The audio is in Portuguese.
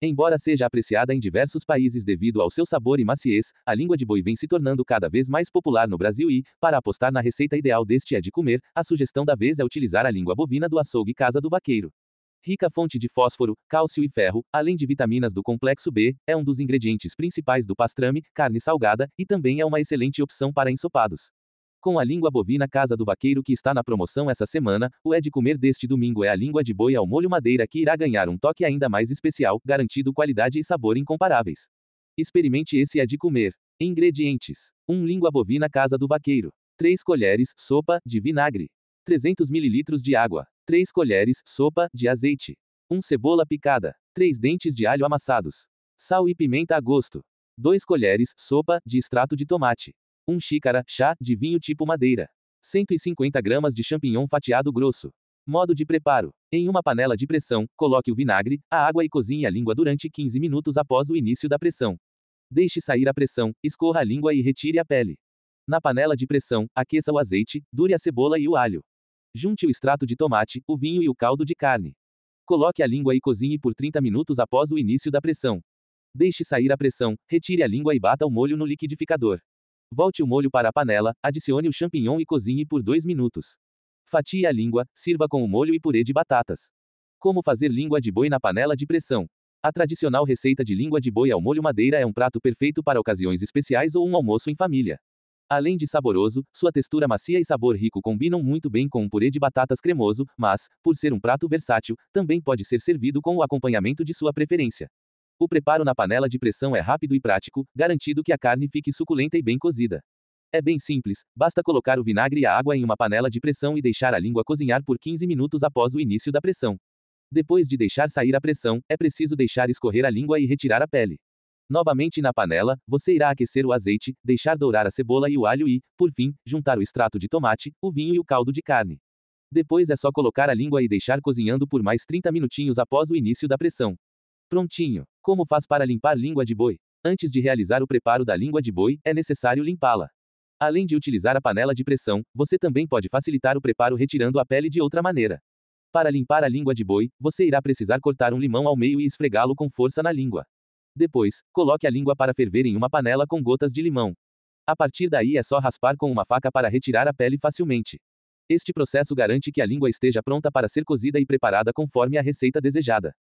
Embora seja apreciada em diversos países devido ao seu sabor e maciez, a língua de boi vem se tornando cada vez mais popular no Brasil e, para apostar na receita ideal deste é de comer, a sugestão da vez é utilizar a língua bovina do açougue Casa do Vaqueiro. Rica fonte de fósforo, cálcio e ferro, além de vitaminas do complexo B, é um dos ingredientes principais do pastrame, carne salgada, e também é uma excelente opção para ensopados. Com a língua bovina Casa do Vaqueiro que está na promoção essa semana, o é de comer deste domingo é a língua de boi ao molho madeira que irá ganhar um toque ainda mais especial, garantido qualidade e sabor incomparáveis. Experimente esse é de comer. Ingredientes: 1 língua bovina Casa do Vaqueiro, 3 colheres sopa de vinagre, 300 ml de água, 3 colheres sopa de azeite, 1 cebola picada, 3 dentes de alho amassados, sal e pimenta a gosto, 2 colheres sopa de extrato de tomate, 1 xícara chá de vinho tipo madeira, 150 gramas de champignon fatiado grosso. Modo de preparo: em uma panela de pressão, coloque o vinagre, a água e cozinhe a língua durante 15 minutos após o início da pressão. Deixe sair a pressão, escorra a língua e retire a pele. Na panela de pressão, aqueça o azeite, dure a cebola e o alho. Junte o extrato de tomate, o vinho e o caldo de carne. Coloque a língua e cozinhe por 30 minutos após o início da pressão. Deixe sair a pressão, retire a língua e bata o molho no liquidificador. Volte o molho para a panela, adicione o champignon e cozinhe por 2 minutos. Fatie a língua, sirva com o molho e purê de batatas. Como fazer língua de boi na panela de pressão? A tradicional receita de língua de boi ao molho madeira é um prato perfeito para ocasiões especiais ou um almoço em família. Além de saboroso, sua textura macia e sabor rico combinam muito bem com um purê de batatas cremoso, mas, por ser um prato versátil, também pode ser servido com o acompanhamento de sua preferência. O preparo na panela de pressão é rápido e prático, garantindo que a carne fique suculenta e bem cozida. É bem simples, basta colocar o vinagre e a água em uma panela de pressão e deixar a língua cozinhar por 15 minutos após o início da pressão. Depois de deixar sair a pressão, é preciso deixar escorrer a língua e retirar a pele. Novamente na panela, você irá aquecer o azeite, deixar dourar a cebola e o alho e, por fim, juntar o extrato de tomate, o vinho e o caldo de carne. Depois é só colocar a língua e deixar cozinhando por mais 30 minutinhos após o início da pressão. Prontinho! Como faz para limpar língua de boi? Antes de realizar o preparo da língua de boi, é necessário limpá-la. Além de utilizar a panela de pressão, você também pode facilitar o preparo retirando a pele de outra maneira. Para limpar a língua de boi, você irá precisar cortar um limão ao meio e esfregá-lo com força na língua. Depois, coloque a língua para ferver em uma panela com gotas de limão. A partir daí é só raspar com uma faca para retirar a pele facilmente. Este processo garante que a língua esteja pronta para ser cozida e preparada conforme a receita desejada.